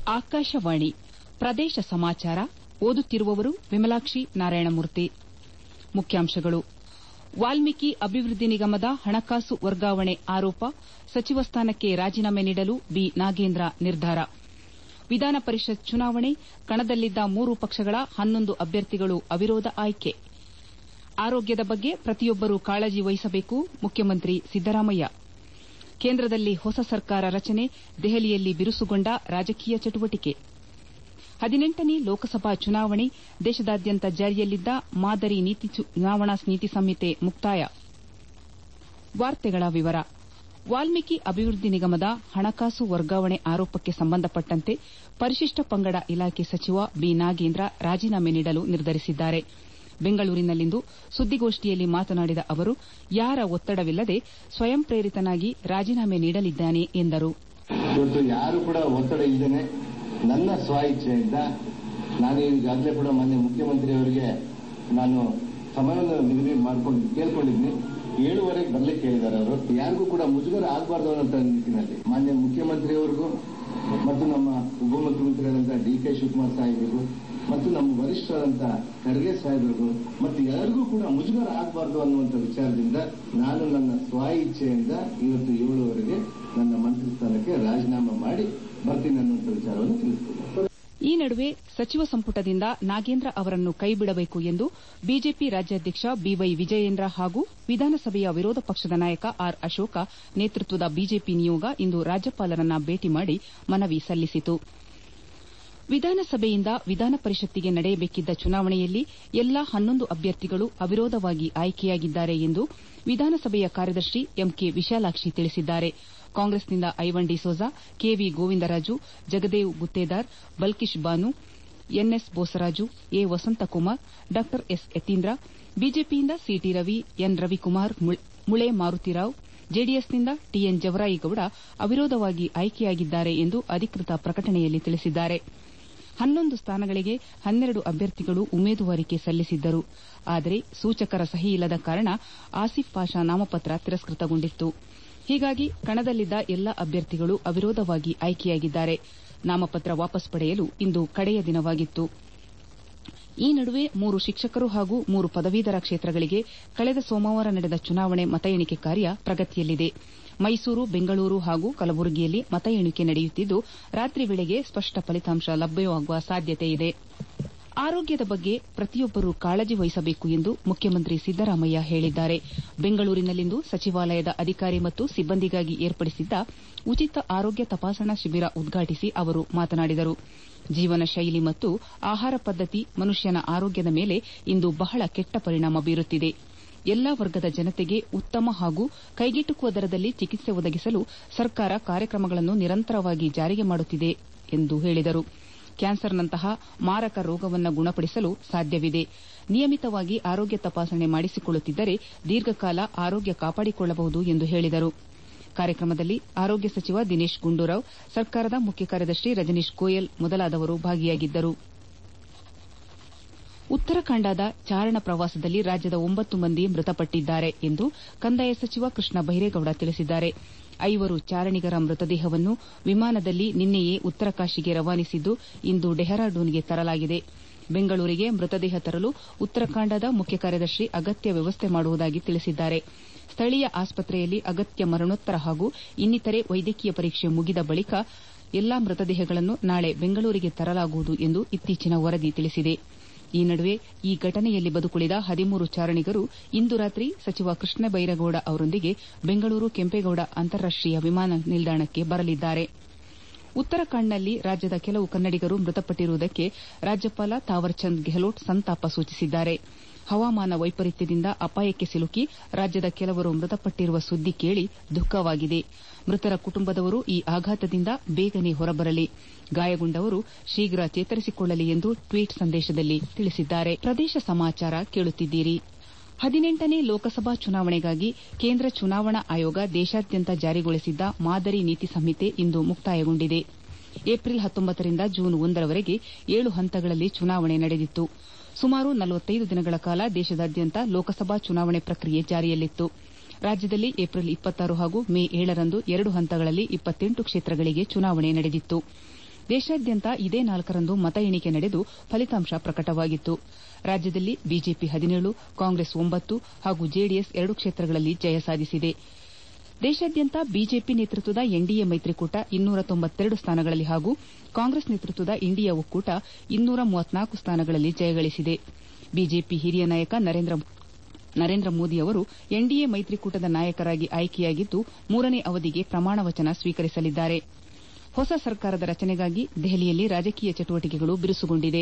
ಆಕಾಶವಾಣಿ ಪ್ರದೇಶ ಸಮಾಚಾರ ಓದುತ್ತಿರುವವರು ವಿಮಲಾಕ್ಷಿ ನಾರಾಯಣಮೂರ್ತಿ. ಮುಖ್ಯಾಂಶಗಳು. ವಾಲ್ಮೀಕಿ ಅಭಿವೃದ್ಧಿ ನಿಗಮದ ಹಣಕಾಸು ವರ್ಗಾವಣೆ ಆರೋಪ, ಸಚಿವ ಸ್ಥಾನಕ್ಕೆ ರಾಜೀನಾಮೆ ನೀಡಲು ಬಿ. ನಾಗೇಂದ್ರ ನಿರ್ಧಾರ. ವಿಧಾನ ಪರಿಷತ್ ಚುನಾವಣೆ, ಕಣದಲ್ಲಿದ್ದ 3 ಪಕ್ಷಗಳ 11 ಅಭ್ಯರ್ಥಿಗಳು ಅವಿರೋಧ ಆಯ್ಕೆ. ಆರೋಗ್ಯದ ಬಗ್ಗೆ ಪ್ರತಿಯೊಬ್ಬರೂ ಕಾಳಜಿ ವಹಿಸಬೇಕು, ಮುಖ್ಯಮಂತ್ರಿ ಸಿದ್ದರಾಮಯ್ಯ. ಕೇಂದ್ರದಲ್ಲಿ ಹೊಸ ಸರ್ಕಾರ ರಚನೆ, ದೆಹಲಿಯಲ್ಲಿ ಬಿರುಸುಗೊಂಡ ರಾಜಕೀಯ ಚಟುವಟಿಕೆ. 18ನೇ ಲೋಕಸಭಾ ಚುನಾವಣೆ, ದೇಶದಾದ್ಯಂತ ಜಾರಿಯಲ್ಲಿದ್ದ ಮಾದರಿ ಚುನಾವಣಾ ನೀತಿ ಸಂಹಿತೆ ಮುಕ್ತಾಯ. ವಾಲ್ಮೀಕಿ ಅಭಿವೃದ್ಧಿ ನಿಗಮದ ಹಣಕಾಸು ವರ್ಗಾವಣೆ ಆರೋಪಕ್ಕೆ ಸಂಬಂಧಪಟ್ಟಂತೆ ಪರಿಶಿಷ್ಟ ಪಂಗಡ ಇಲಾಖೆ ಸಚಿವ ಬಿ. ನಾಗೇಂದ್ರ ರಾಜೀನಾಮೆ ನೀಡಲು ನಿರ್ಧರಿಸಿದ್ದಾರೆ. ಬೆಂಗಳೂರಿನಲ್ಲಿಂದು ಸುದ್ದಿಗೋಷ್ಠಿಯಲ್ಲಿ ಮಾತನಾಡಿದ ಅವರು, ಯಾರ ಒತ್ತಡವಿಲ್ಲದೆ ಸ್ವಯಂ ಪ್ರೇರಿತನಾಗಿ ರಾಜೀನಾಮೆ ನೀಡಲಿದ್ದೇನೆ ಎಂದರು. ಇವತ್ತು ಯಾರು ಕೂಡ ಒತ್ತಡ ಇದ್ದೇನೆ, ನನ್ನ ಸ್ವ ಇಚ್ಛೆಯಿಂದ ನಾನು ಈಗಾಗಲೇ ಕೂಡ ಮಾನ್ಯ ಮುಖ್ಯಮಂತ್ರಿಯವರಿಗೆ ನಾನು ಸಮಯವನ್ನು ನಿಗದಿ ಮಾಡಿಕೊಂಡು ಕೇಳ್ಕೊಂಡಿದ್ದೀನಿ. 7:15 ಬರ್ಲಿಕ್ಕೆ ಹೇಳಿದ್ದಾರೆ. ಅವರು ಯಾರಿಗೂ ಕೂಡ ಮುಜುಗರ ಆಗಬಾರ್ದು ಅನ್ನೋ ನಿಟ್ಟಿನಲ್ಲಿ ಮಾನ್ಯ ಮುಖ್ಯಮಂತ್ರಿಯವರಿಗೂ ಮತ್ತು ನಮ್ಮ ಉಪಮುಖ್ಯಮಂತ್ರಿಯಾದಂತಹ ಡಿ. ಕೆ. ಶಿವಕುಮಾರ್ ಸಾಹೇಬರಿಗೂ ಮತ್ತು ನಮ್ಮ ವರಿಷ್ಠರಾದಂಥ ಖರ್ಗೆ ಸಾಹೇಬರಿಗೂ ಮತ್ತು ಯಾರಿಗೂ ಕೂಡ ಮುಜುಗರ ಆಗಬಾರ್ದು ಅನ್ನುವಂಥ ವಿಚಾರದಿಂದ ನಾನು ನನ್ನ ಸ್ವ ಇಚ್ಛೆಯಿಂದ ಇವತ್ತು 7:15 ನನ್ನ ಮಂತ್ರಿ ಸ್ಥಾನಕ್ಕೆ ರಾಜೀನಾಮೆ ಮಾಡಿ ಬರ್ತೀನಿ ಅನ್ನುವಂಥ ವಿಚಾರವನ್ನು ತಿಳಿಸಿದ್ದಾರೆ. ಈ ನಡುವೆ ಸಚಿವ ಸಂಪುಟದಿಂದ ನಾಗೇಂದ್ರ ಅವರನ್ನು ಕೈಬಿಡಬೇಕು ಎಂದು ಬಿಜೆಪಿ ರಾಜ್ಯಾಧ್ಯಕ್ಷ ಬಿವೈ ವಿಜಯೇಂದ್ರ ಹಾಗೂ ವಿಧಾನಸಭೆಯ ವಿರೋಧ ಪಕ್ಷದ ನಾಯಕ ಆರ್. ಅಶೋಕ ನೇತೃತ್ವದ ಬಿಜೆಪಿ ನಿಯೋಗ ಇಂದು ರಾಜ್ಯಪಾಲರನ್ನ ಭೇಟಿ ಮಾಡಿ ಮನವಿ ಸಲ್ಲಿಸಿತು. ವಿಧಾನಸಭೆಯಿಂದ ವಿಧಾನ ಪರಿಷತ್ತಿಗೆ ನಡೆಯಬೇಕಿದ್ದ ಚುನಾವಣೆಯಲ್ಲಿ ಎಲ್ಲಾ 11 ಅಭ್ಯರ್ಥಿಗಳು ಅವಿರೋಧವಾಗಿ ಆಯ್ಕೆಯಾಗಿದ್ದಾರೆ ಎಂದು ವಿಧಾನಸಭೆಯ ಕಾರ್ಯದರ್ಶಿ ಎಂಕೆ ವಿಶಾಲಾಕ್ಷಿ ತಿಳಿಸಿದ್ದಾರೆ. ಕಾಂಗ್ರೆಸ್ನಿಂದ Ivan D'Souza, KV Govindaraju, Jagadev Guttedar, Balkish Banu, NS Bosaraju, A. Vasanthakumar, ಡಾ ಎಸ್. ಯತೀಂದ್ರ, ಬಿಜೆಪಿಯಿಂದ ಸಿಟಿ ರವಿ, ಎನ್. ರವಿಕುಮಾರ್, ಮುಳೆ ಮಾರುತಿರಾವ್, ಜೆಡಿಎಸ್ನಿಂದ ಟಿಎನ್ ಜವರಾಯಿಗೌಡ ಅವಿರೋಧವಾಗಿ ಆಯ್ಕೆಯಾಗಿದ್ದಾರೆ ಎಂದು ಅಧಿಕೃತ ಪ್ರಕಟಣೆಯಲ್ಲಿ ತಿಳಿಸಿದ್ದಾರೆ. 11 ಸ್ಥಾನಗಳಿಗೆ 12 ಅಭ್ಯರ್ಥಿಗಳು ಉಮೇದುವಾರಿಕೆ ಸಲ್ಲಿಸಿದ್ದರು. ಆದರೆ ಸೂಚಕರ ಸಹಿ ಇಲ್ಲದ ಕಾರಣ ಆಸಿಫ್ ಪಾಷಾ ನಾಮಪತ್ರ ತಿರಸ್ಕೃತಗೊಂಡಿತ್ತು. ಹೀಗಾಗಿ ಕಣದಲ್ಲಿದ್ದ ಎಲ್ಲಾ ಅಭ್ಯರ್ಥಿಗಳು ಅವಿರೋಧವಾಗಿ ಆಯ್ಕೆಯಾಗಿದ್ದಾರೆ. ನಾಮಪತ್ರ ವಾಪಸ್ ಪಡೆಯಲು ಇಂದು ಕಡೆಯ ದಿನವಾಗಿತ್ತು. ಈ ನಡುವೆ 3 ಶಿಕ್ಷಕರು ಹಾಗೂ 3 ಪದವೀಧರ ಕ್ಷೇತ್ರಗಳಿಗೆ ಕಳೆದ ಸೋಮವಾರ ನಡೆದ ಚುನಾವಣೆ ಮತ ಎಣಿಕೆ ಕಾರ್ಯ ಪ್ರಗತಿಯಲ್ಲಿದೆ. ಮೈಸೂರು, ಬೆಂಗಳೂರು ಹಾಗೂ ಕಲಬುರಗಿಯಲ್ಲಿ ಮತ ಎಣಿಕೆ ನಡೆಯುತ್ತಿದ್ದು, ರಾತ್ರಿ ವೇಳೆಗೆ ಸ್ಪಷ್ಟ ಫಲಿತಾಂಶ ಲಭ್ಯವಾಗುವ ಸಾಧ್ಯತೆಯಿದೆ. ಆರೋಗ್ಯದ ಬಗ್ಗೆ ಪ್ರತಿಯೊಬ್ಬರೂ ಕಾಳಜಿ ವಹಿಸಬೇಕು ಎಂದು ಮುಖ್ಯಮಂತ್ರಿ ಸಿದ್ದರಾಮಯ್ಯ ಹೇಳಿದ್ದಾರೆ. ಬೆಂಗಳೂರಿನಲ್ಲಿಂದು ಸಚಿವಾಲಯದ ಅಧಿಕಾರಿ ಮತ್ತು ಸಿಬ್ಬಂದಿಗಾಗಿ ಏರ್ಪಡಿಸಿದ್ದ ಉಚಿತ ಆರೋಗ್ಯ ತಪಾಸಣಾ ಶಿಬಿರ ಉದ್ಘಾಟಿಸಿ ಅವರು ಮಾತನಾಡಿದರು. ಜೀವನ ಶೈಲಿ ಮತ್ತು ಆಹಾರ ಪದ್ದತಿ ಮನುಷ್ಯನ ಆರೋಗ್ಯದ ಮೇಲೆ ಇಂದು ಬಹಳ ಕೆಟ್ಟ ಪರಿಣಾಮ ಬೀರುತ್ತಿದೆ. ಎಲ್ಲಾ ವರ್ಗದ ಜನತೆಗೆ ಉತ್ತಮ ಹಾಗೂ ಕೈಗೆಟುಕುವ ದರದಲ್ಲಿ ಚಿಕಿತ್ಸೆ ಒದಗಿಸಲು ಸರ್ಕಾರ ಕಾರ್ಯಕ್ರಮಗಳನ್ನು ನಿರಂತರವಾಗಿ ಜಾರಿಗೆ ಮಾಡುತ್ತಿದೆ ಎಂದು ಹೇಳಿದರು. ಕ್ಯಾನ್ಸರ್ನಂತಹ ಮಾರಕ ರೋಗವನ್ನು ಗುಣಪಡಿಸಲು ಸಾಧ್ಯವಿದೆ. ನಿಯಮಿತವಾಗಿ ಆರೋಗ್ಯ ತಪಾಸಣೆ ಮಾಡಿಸಿಕೊಳ್ಳುತ್ತಿದ್ದರೆ ದೀರ್ಘಕಾಲ ಆರೋಗ್ಯ ಕಾಪಾಡಿಕೊಳ್ಳಬಹುದು ಎಂದು ಹೇಳಿದರು. ಕಾರ್ಯಕ್ರಮದಲ್ಲಿ ಆರೋಗ್ಯ ಸಚಿವ ದಿನೇಶ್ ಗುಂಡೂರಾವ್, ಸರ್ಕಾರದ ಮುಖ್ಯ ಕಾರ್ಯದರ್ಶಿ ರಜನೀಶ್ ಗೋಯಲ್ ಮೊದಲಾದವರು ಭಾಗಿಯಾಗಿದ್ದರು. ಉತ್ತರಾಖಂಡದ ಚಾರಣ ಪ್ರವಾಸದಲ್ಲಿ ರಾಜ್ಯದ 9 ಮಂದಿ ಮೃತಪಟ್ಟಿದ್ದಾರೆ ಎಂದು ಕಂದಾಯ ಸಚಿವ ಕೃಷ್ಣ ಬೈರೇಗೌಡ ತಿಳಿಸಿದ್ದಾರೆ. 5 ಚಾರಣಿಗರ ಮೃತದೇಹವನ್ನು ವಿಮಾನದಲ್ಲಿ ನಿನ್ನೆಯೇ ಉತ್ತರಕಾಶಿಗೆ ರವಾನಿಸಿದ್ದು, ಇಂದು ಡೆಹರಾಡೂನ್ಗೆ ತರಲಾಗಿದೆ. ಬೆಂಗಳೂರಿಗೆ ಮೃತದೇಹ ತರಲು ಉತ್ತರಾಖಂಡದ ಮುಖ್ಯ ಕಾರ್ಯದರ್ಶಿ ಅಗತ್ಯ ವ್ಯವಸ್ಥೆ ಮಾಡುವುದಾಗಿ ತಿಳಿಸಿದ್ದಾರೆ. ಸ್ಥಳೀಯ ಆಸ್ಪತ್ರೆಯಲ್ಲಿ ಅಗತ್ಯ ಮರಣೋತ್ತರ ಹಾಗೂ ಇನ್ನಿತರೆ ವೈದ್ಯಕೀಯ ಪರೀಕ್ಷೆ ಮುಗಿದ ಬಳಿಕ ಎಲ್ಲಾ ಮೃತದೇಹಗಳನ್ನು ನಾಳೆ ಬೆಂಗಳೂರಿಗೆ ತರಲಾಗುವುದು ಎಂದು ಇತ್ತೀಚಿನ ವರದಿ ತಿಳಿಸಿದೆ. ಈ ನಡುವೆ ಈ ಘಟನೆಯಲ್ಲಿ ಬದುಕುಳಿದ 13 ಚಾರಣಿಗರು ಇಂದು ರಾತ್ರಿ ಸಚಿವ ಕೃಷ್ಣ ಬೈರೇಗೌಡ ಅವರೊಂದಿಗೆ ಬೆಂಗಳೂರು ಕೆಂಪೇಗೌಡ ಅಂತಾರಾಷ್ಟೀಯ ವಿಮಾನ ನಿಲ್ದಾಣಕ್ಕೆ ಬರಲಿದ್ದಾರೆ. ಉತ್ತರಾಖಂಡ್ನಲ್ಲಿ ರಾಜ್ಯದ ಕೆಲವು ಕನ್ನಡಿಗರು ಮೃತಪಟ್ಟಿರುವುದಕ್ಕೆ ರಾಜ್ಯಪಾಲ ತಾವರ್ಚಂದ್ ಗೆಹ್ಲೋಟ್ ಸಂತಾಪ ಸೂಚಿಸಿದ್ದಾರೆ. ಹವಾಮಾನ ವೈಪರೀತ್ಯದಿಂದ ಅಪಾಯಕ್ಕೆ ಸಿಲುಕಿ ರಾಜ್ಯದ ಕೆಲವರು ಮೃತಪಟ್ಟಿರುವ ಸುದ್ದಿ ಕೇಳಿ ದುಃಖವಾಗಿದೆ. ಮೃತರ ಕುಟುಂಬದವರು ಈ ಆಘಾತದಿಂದ ಬೇಗನೆ ಹೊರಬರಲಿ, ಗಾಯಗೊಂಡವರು ಶೀಘ್ರ ಚೇತರಿಸಿಕೊಳ್ಳಲಿ ಎಂದು ಟ್ವೀಟ್ ಸಂದೇಶದಲ್ಲಿ ತಿಳಿಸಿದ್ದಾರೆ. ಪ್ರದೇಶ ಸಮಾಚಾರ ಕೇಳುತ್ತಿದ್ದೀರಿ. 18ನೇ ಲೋಕಸಭಾ ಚುನಾವಣೆಗಾಗಿ ಕೇಂದ್ರ ಚುನಾವಣಾ ಆಯೋಗ ದೇಶಾದ್ಯಂತ ಜಾರಿಗೊಳಿಸಿದ್ದ ಮಾದರಿ ನೀತಿ ಸಂಹಿತೆ ಇಂದು ಮುಕ್ತಾಯಗೊಂಡಿದೆ. ಏಪ್ರಿಲ್ 19ರಿಂದ ಜೂನ್ 1ರವರೆಗೆ 7 ಹಂತಗಳಲ್ಲಿ ಚುನಾವಣೆ ನಡೆದಿತ್ತು. ಸುಮಾರು 45 ದಿನಗಳ ಕಾಲ ದೇಶದಾದ್ಯಂತ ಲೋಕಸಭಾ ಚುನಾವಣೆ ಪ್ರಕ್ರಿಯೆ ಜಾರಿಯಲ್ಲಿತ್ತು. ರಾಜ್ಯದಲ್ಲಿ ಏಪ್ರಿಲ್ 26 ಹಾಗೂ ಮೇ 7ರಂದು 2 ಹಂತಗಳಲ್ಲಿ 28 ಕ್ಷೇತ್ರಗಳಿಗೆ ಚುನಾವಣೆ ನಡೆದಿತ್ತು. ದೇಶಾದ್ಯಂತ ಇದೇ 4ರಂದು ಮತ ಎಣಿಕೆ ನಡೆದು ಫಲಿತಾಂಶ ಪ್ರಕಟವಾಗಿತ್ತು. ರಾಜ್ಯದಲ್ಲಿ ಬಿಜೆಪಿ 17, ಕಾಂಗ್ರೆಸ್ 9 ಹಾಗೂ ಜೆಡಿಎಸ್ 2 ಕ್ಷೇತ್ರಗಳಲ್ಲಿ ಜಯ ಸಾಧಿಸಿದೆ. ದೇಶಾದ್ಯಂತ ಬಿಜೆಪಿ ನೇತೃತ್ವದ ಎನ್ಡಿಎ ಮೈತ್ರಿಕೂಟ 292 ಸ್ಥಾನಗಳಲ್ಲಿ ಹಾಗೂ ಕಾಂಗ್ರೆಸ್ ನೇತೃತ್ವದ ಇಂಡಿಯಾ ಒಕ್ಕೂಟ 234 ಸ್ಥಾನಗಳಲ್ಲಿ ಜಯಗಳಿಸಿದೆ. ಬಿಜೆಪಿ ಹಿರಿಯ ನಾಯಕ ನರೇಂದ್ರ ಮೋದಿ ಅವರು ಎನ್ಡಿಎ ಮೈತ್ರಿಕೂಟದ ನಾಯಕರಾಗಿ ಆಯ್ಕೆಯಾಗಿದ್ದು 3ನೇ ಅವಧಿಗೆ ಪ್ರಮಾಣ ವಚನ ಸ್ವೀಕರಿಸಲಿದ್ದಾರೆ. ಹೊಸ ಸರ್ಕಾರದ ರಚನೆಗಾಗಿ ದೆಹಲಿಯಲ್ಲಿ ರಾಜಕೀಯ ಚಟುವಟಿಕೆಗಳು ಬಿರುಸುಗೊಂಡಿದೆ.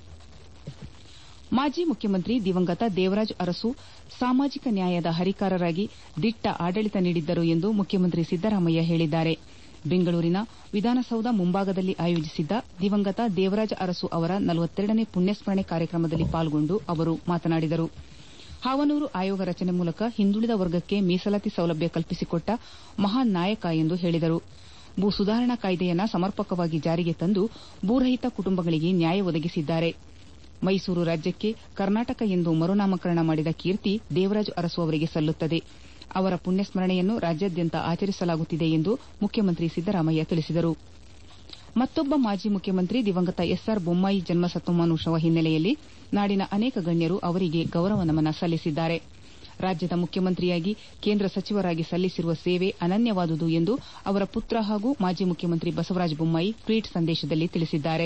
ಮಾಜಿ ಮುಖ್ಯಮಂತ್ರಿ ದಿವಂಗತ ದೇವರಾಜ ಅರಸು ಸಾಮಾಜಿಕ ನ್ಯಾಯದ ಹರಿಕಾರರಾಗಿ ದಿಟ್ಟ ಆಡಳಿತ ನೀಡಿದ್ದರು ಎಂದು ಮುಖ್ಯಮಂತ್ರಿ ಸಿದ್ದರಾಮಯ್ಯ ಹೇಳಿದ್ದಾರೆ. ಬೆಂಗಳೂರಿನ ವಿಧಾನಸೌಧ ಮುಂಭಾಗದಲ್ಲಿ ಆಯೋಜಿಸಿದ್ದ ದಿವಂಗತ ದೇವರಾಜ ಅರಸು ಅವರ 42ನೇ ಪುಣ್ಯಸ್ಮರಣೆ ಕಾರ್ಯಕ್ರಮದಲ್ಲಿ ಪಾಲ್ಗೊಂಡು ಅವರು ಮಾತನಾಡಿದರು. ಹಾವನೂರು ಆಯೋಗ ರಚನೆ ಮೂಲಕ ಹಿಂದುಳಿದ ವರ್ಗಕ್ಕೆ ಮೀಸಲಾತಿ ಸೌಲಭ್ಯ ಕಲ್ಪಿಸಿಕೊಟ್ಟ ಮಹಾನ್ ನಾಯಕ ಎಂದು ಹೇಳಿದರು. ಭೂ ಸುಧಾರಣಾ ಕಾಯ್ದೆಯನ್ನು ಸಮರ್ಪಕವಾಗಿ ಜಾರಿಗೆ ತಂದು ಭೂರಹಿತ ಕುಟುಂಬಗಳಿಗೆ ನ್ಯಾಯ ಒದಗಿಸಿದ್ದಾರೆ. ಮೈಸೂರು ರಾಜ್ಯಕ್ಕೆ ಕರ್ನಾಟಕ ಎಂದು ಮರುನಾಮಕರಣ ಮಾಡಿದ ಕೀರ್ತಿ ದೇವರಾಜ ಅರಸು ಅವರಿಗೆ ಸಲ್ಲುತ್ತದೆ. ಅವರ ಪುಣ್ಯಸ್ಮರಣೆಯನ್ನು ರಾಜ್ಯಾದ್ಯಂತ ಆಚರಿಸಲಾಗುತ್ತಿದೆ ಎಂದು ಮುಖ್ಯಮಂತ್ರಿ ಸಿದ್ದರಾಮಯ್ಯ ತಿಳಿಸಿದರು. ಮತ್ತೊಬ್ಬ ಮಾಜಿ ಮುಖ್ಯಮಂತ್ರಿ ದಿವಂಗತ ಎಸ್ಆರ್ ಬೊಮ್ಮಾಯಿ ಜನ್ಮ ಶತಮಾನೋತ್ಸವ ಹಿನ್ನೆಲೆಯಲ್ಲಿ ನಾಡಿನ ಅನೇಕ ಗಣ್ಯರು ಅವರಿಗೆ ಗೌರವ ನಮನ ಸಲ್ಲಿಸಿದ್ದಾರೆ. ರಾಜ್ಯದ ಮುಖ್ಯಮಂತ್ರಿಯಾಗಿ ಕೇಂದ್ರ ಸಚಿವರಾಗಿ ಸಲ್ಲಿಸಿರುವ ಸೇವೆ ಅನನ್ಯವಾದುದು ಎಂದು ಅವರ ಪುತ್ರ ಹಾಗೂ ಮಾಜಿ ಮುಖ್ಯಮಂತ್ರಿ ಬಸವರಾಜ ಬೊಮ್ಮಾಯಿ ಟ್ವೀಟ್ ಸಂದೇಶದಲ್ಲಿ ತಿಳಿಸಿದ್ದಾರೆ.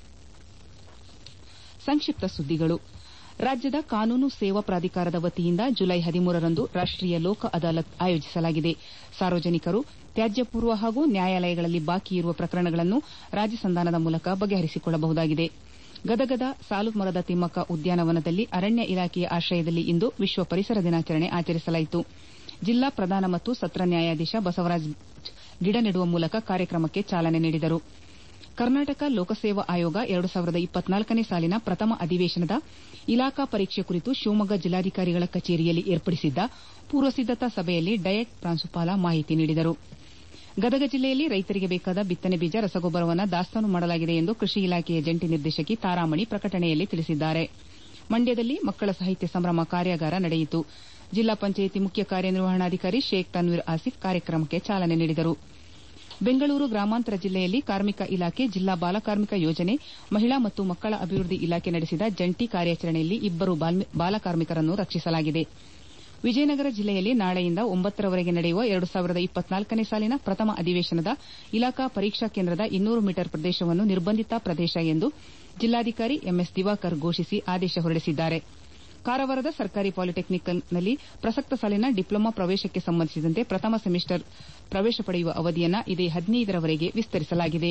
ಸಂಕ್ಷಿಪ್ತ ಸುದ್ದಿಗಳು. ರಾಜ್ಯದ ಕಾನೂನು ಸೇವಾ ಪ್ರಾಧಿಕಾರದ ವತಿಯಿಂದ ಜುಲೈ 13ರಂದು ರಾಷ್ಟೀಯ ಲೋಕ ಅದಾಲತ್ ಆಯೋಜಿಸಲಾಗಿದೆ. ಸಾರ್ವಜನಿಕರು ತ್ಯಾಜ್ಯ ಪೂರ್ವ ಹಾಗೂ ನ್ಯಾಯಾಲಯಗಳಲ್ಲಿ ಬಾಕಿ ಇರುವ ಪ್ರಕರಣಗಳನ್ನು ರಾಜಿ ಸಂಧಾನದ ಮೂಲಕ ಬಗೆಹರಿಸಿಕೊಳ್ಳಬಹುದಾಗಿದೆ. ಗದಗದ ಸಾಲುಮರದ ತಿಮ್ಮಕ್ಕ ಉದ್ಯಾನವನದಲ್ಲಿ ಅರಣ್ಯ ಇಲಾಖೆಯ ಆಶ್ರಯದಲ್ಲಿ ಇಂದು ವಿಶ್ವ ಪರಿಸರ ದಿನಾಚರಣೆ ಆಚರಿಸಲಾಯಿತು. ಜಿಲ್ಲಾ ಪ್ರಧಾನ ಮತ್ತು ಸತ್ರ ನ್ಯಾಯಾಧೀಶ ಬಸವರಾಜ್ ಗಿಡ ನೆಡುವ ಮೂಲಕ ಕಾರ್ಯಕ್ರಮಕ್ಕೆ ಚಾಲನೆ ನೀಡಿದರು. ಕರ್ನಾಟಕ ಲೋಕಸೇವಾ ಆಯೋಗ 2024ನೇ ಸಾಲಿನ ಪ್ರಥಮ ಅಧಿವೇಶನದ ಇಲಾಖಾ ಪರೀಕ್ಷೆ ಕುರಿತು ಶಿವಮೊಗ್ಗ ಜಿಲ್ಲಾಧಿಕಾರಿಗಳ ಕಚೇರಿಯಲ್ಲಿ ಏರ್ಪಡಿಸಿದ್ದ ಪೂರ್ವಸಿದ್ದತಾ ಸಭೆಯಲ್ಲಿ ಡಯಟ್ ಪ್ರಾಂಶುಪಾಲ ಮಾಹಿತಿ ನೀಡಿದರು. ಗದಗ ಜಿಲ್ಲೆಯಲ್ಲಿ ರೈತರಿಗೆ ಬೇಕಾದ ಬಿತ್ತನೆ ಬೀಜ ರಸಗೊಬ್ಬರವನ್ನು ದಾಸ್ತಾನು ಮಾಡಲಾಗಿದೆ ಎಂದು ಕೃಷಿ ಇಲಾಖೆಯ ಜಂಟಿ ನಿರ್ದೇಶಕಿ ತಾರಾಮಣಿ ಪ್ರಕಟಣೆಯಲ್ಲಿ ತಿಳಿಸಿದ್ದಾರೆ. ಮಂಡ್ಯದಲ್ಲಿ ಮಕ್ಕಳ ಸಾಹಿತ್ಯ ಸಂಭ್ರಮ ಕಾರ್ಯಾಗಾರ ನಡೆಯಿತು. ಜಿಲ್ಲಾ ಪಂಚಾಯಿತಿ ಮುಖ್ಯ ಕಾರ್ಯನಿರ್ವಹಣಾಧಿಕಾರಿ ಶೇಖ್ ತನ್ವೀರ್ ಆಸಿಫ್ ಕಾರ್ಯಕ್ರಮಕ್ಕೆ ಚಾಲನೆ ನೀಡಿದರು. ಬೆಂಗಳೂರು ಗ್ರಾಮಾಂತರ ಜಿಲ್ಲೆಯಲ್ಲಿ ಕಾರ್ಮಿಕ ಇಲಾಖೆ, ಜಿಲ್ಲಾ ಬಾಲಕಾರ್ಮಿಕ ಯೋಜನೆ, ಮಹಿಳಾ ಮತ್ತು ಮಕ್ಕಳ ಅಭಿವೃದ್ಧಿ ಇಲಾಖೆ ನಡೆಸಿದ ಜಂಟಿ ಕಾರ್ಯಾಚರಣೆಯಲ್ಲಿ 2 ಬಾಲಕಾರ್ಮಿಕರನ್ನು ರಕ್ಷಿಸಲಾಗಿದೆ. ವಿಜಯನಗರ ಜಿಲ್ಲೆಯಲ್ಲಿ ನಾಳೆಯಿಂದ 9ರವರೆಗೆ ನಡೆಯುವ 2024ನೇ ಸಾಲಿನ ಪ್ರಥಮ ಅಧಿವೇಶನದ ಇಲಾಖಾ ಪರೀಕ್ಷಾ ಕೇಂದ್ರದ 200 ಮೀಟರ್ ಪ್ರದೇಶವನ್ನು ನಿರ್ಬಂಧಿತ ಪ್ರದೇಶ ಎಂದು ಜಿಲ್ಲಾಧಿಕಾರಿ ಎಂಎಸ್ ದಿವಾಕರ್ ಘೋಷಿಸಿ ಆದೇಶ ಹೊರಡಿಸಿದ್ದಾರೆ. ಕಾರವಾರದ ಸರ್ಕಾರಿ ಪಾಲಿಟೆಕ್ನಿಕ್ನಲ್ಲಿ ಪ್ರಸಕ್ತ ಸಾಲಿನ ಡಿಪ್ಲೊಮಾ ಪ್ರವೇಶಕ್ಕೆ ಸಂಬಂಧಿಸಿದಂತೆ ಪ್ರಥಮ ಸೆಮಿಸ್ಟರ್ ಪ್ರವೇಶ ಪಡೆಯುವ ಅವಧಿಯನ್ನು ಇದೇ 15ರವರೆಗೆ ವಿಸ್ತರಿಸಲಾಗಿದೆ.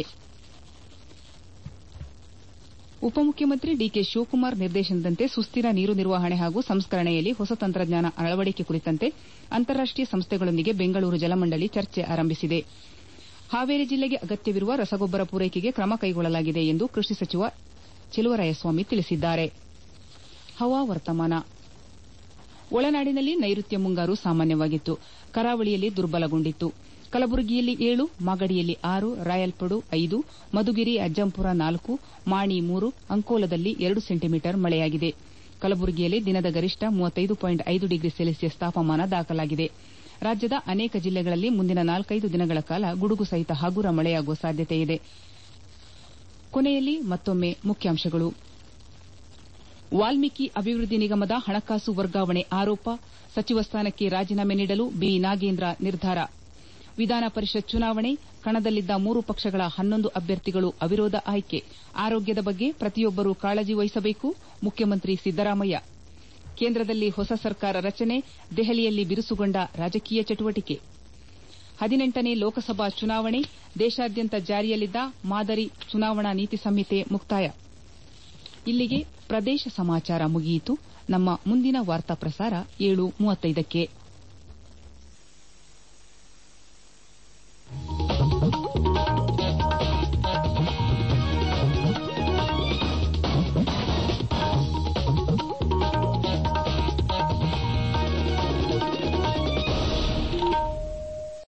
ಉಪಮುಖ್ಯಮಂತ್ರಿ ಡಿಕೆ ಶಿವಕುಮಾರ್ ನಿರ್ದೇಶನದಂತೆ ಸುಸ್ಥಿರ ನೀರು ನಿರ್ವಹಣೆ ಹಾಗೂ ಸಂಸ್ಕರಣೆಯಲ್ಲಿ ಹೊಸ ತಂತ್ರಜ್ಞಾನ ಅಳವಡಿಕೆ ಕುರಿತಂತೆ ಅಂತಾರಾಷ್ಟೀಯ ಸಂಸ್ಥೆಗಳೊಂದಿಗೆ ಬೆಂಗಳೂರು ಜಲಮಂಡಳಿ ಚರ್ಚೆ ಆರಂಭಿಸಿದೆ. ಹಾವೇರಿ ಜಿಲ್ಲೆಗೆ ಅಗತ್ಯವಿರುವ ರಸಗೊಬ್ಬರ ಪೂರೈಕೆಗೆ ಕ್ರಮ ಕೈಗೊಳ್ಳಲಾಗಿದೆ ಎಂದು ಕೃಷಿ ಸಚಿವ ಚೆಲುವರಾಯಸ್ವಾಮಿ ತಿಳಿಸಿದ್ದಾರೆ. ಹವಾವರ್ತಮಾನ. ಒಳನಾಡಿನಲ್ಲಿ ನೈಋತ್ಯ ಮುಂಗಾರು ಸಾಮಾನ್ಯವಾಗಿತ್ತು. ಕರಾವಳಿಯಲ್ಲಿ ದುರ್ಬಲಗೊಂಡಿತ್ತು. ಕಲಬುರಗಿಯಲ್ಲಿ 7, ಮಾಗಡಿಯಲ್ಲಿ 6, ರಾಯಲ್ಪಡು 5, ಮಧುಗಿರಿ, ಅಜ್ಜಂಪುರ 4, ಮಾಣಿ 3, ಅಂಕೋಲದಲ್ಲಿ 2 ಸೆಂಟಿಮೀಟರ್ ಮಳೆಯಾಗಿದೆ. ಕಲಬುರಗಿಯಲ್ಲಿ ದಿನದ ಗರಿಷ್ಠ 35.5 ಡಿಗ್ರಿ ಸೆಲ್ಸಿಯಸ್ ತಾಪಮಾನ ದಾಖಲಾಗಿದೆ. ರಾಜ್ಯದ ಅನೇಕ ಜಿಲ್ಲೆಗಳಲ್ಲಿ ಮುಂದಿನ 4-5 ದಿನಗಳ ಕಾಲ ಗುಡುಗು ಸಹಿತ ಹಗುರ ಮಳೆಯಾಗುವ ಸಾಧ್ಯತೆಯಿದೆ. ಕೊನೆಯಲ್ಲಿ ಮತ್ತೊಮ್ಮೆ ಮುಖ್ಯಾಂಶಗಳು. ವಾಲ್ಮೀಕಿ ಅಭಿವೃದ್ಧಿ ನಿಗಮದ ಹಣಕಾಸು ವರ್ಗಾವಣೆ ಆರೋಪ, ಸಚಿವ ಸ್ಥಾನಕ್ಕೆ ರಾಜೀನಾಮೆ ನೀಡಲು ಬಿ ನಾಗೇಂದ್ರ ನಿರ್ಧಾರ. ವಿಧಾನ ಪರಿಷತ್ ಚುನಾವಣೆ, ಕಣದಲ್ಲಿದ್ದ 3 ಪಕ್ಷಗಳ 11 ಅಭ್ಯರ್ಥಿಗಳು ಅವಿರೋಧ ಆಯ್ಕೆ. ಆರೋಗ್ಯದ ಬಗ್ಗೆ ಪ್ರತಿಯೊಬ್ಬರೂ ಕಾಳಜಿ ವಹಿಸಬೇಕು, ಮುಖ್ಯಮಂತ್ರಿ ಸಿದ್ದರಾಮಯ್ಯ. ಕೇಂದ್ರದಲ್ಲಿ ಹೊಸ ಸರ್ಕಾರ ರಚನೆ, ದೆಹಲಿಯಲ್ಲಿ ಬಿರುಸುಗೊಂಡ ರಾಜಕೀಯ ಚಟುವಟಿಕೆ. 18ನೇ ಲೋಕಸಭಾ ಚುನಾವಣೆ, ದೇಶಾದ್ಯಂತ ಜಾರಿಯಲ್ಲಿದ್ದ ಮಾದರಿ ಚುನಾವಣಾ ನೀತಿ ಸಂಹಿತೆ ಮುಕ್ತಾಯ. ಇಲ್ಲಿಗೆ ಪ್ರದೇಶ ಸಮಾಚಾರ ಮುಗಿಯಿತು. ನಮ್ಮ ಮುಂದಿನ ವಾರ್ತಾ ಪ್ರಸಾರ 7:35ಕ್ಕೆ.